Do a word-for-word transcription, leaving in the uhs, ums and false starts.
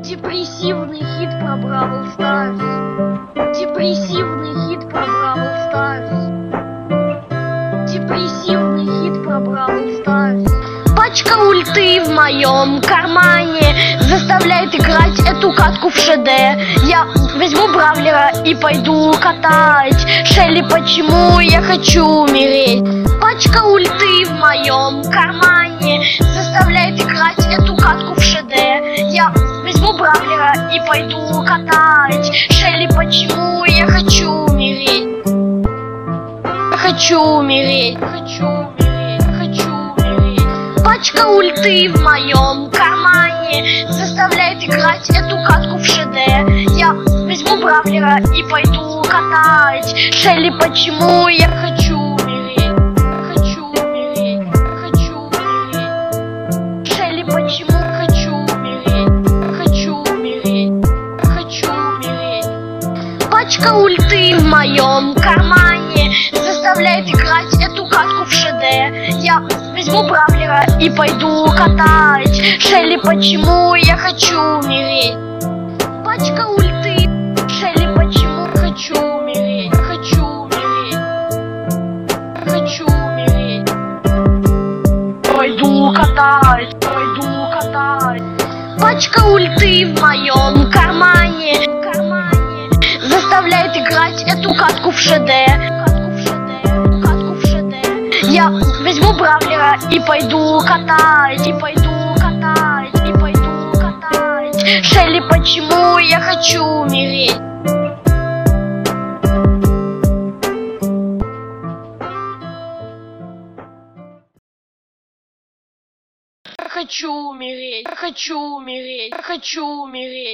Депрессивный хит про Бравл Старс. Депрессивный хит про Бравл Старс. Депрессивный хит про Бравл Старс. Пачка ульты в моем кармане заставляет играть эту катку в ШД. Я возьму бравлера и пойду катать Шелли, почему я хочу умереть. Пачка ульты в моем кармане заставляет играть эту катку в ШД. Я возьму бравлера и пойду катать Шелли, почему я хочу умереть. Хочу умереть, хочу умереть, хочу умереть. Пачка ульты в моем кармане заставляет играть эту катку в ШД. Я возьму бравлера и пойду катать Шелли, почему я хочу умереть. Хочу умереть, хочу умереть. Шелли, почему хочу умереть. Хочу умереть, хочу умереть. Пачка ульты в моем кармане заставляет играть эту катку в ШД. Я возьму бравлера и пойду катать Шелли, почему я хочу умереть. Пачка ульты Шелли, почему хочу умереть. Хочу умереть, хочу умереть. Пойду катать, пойду катать. Пачка ульты в моем кармане, кармане заставляет играть эту катку в ШД. Я возьму бравлера и пойду катать, и пойду катать, и пойду катать Шелли, почему я хочу умереть. Хочу умереть, хочу умереть, хочу умереть.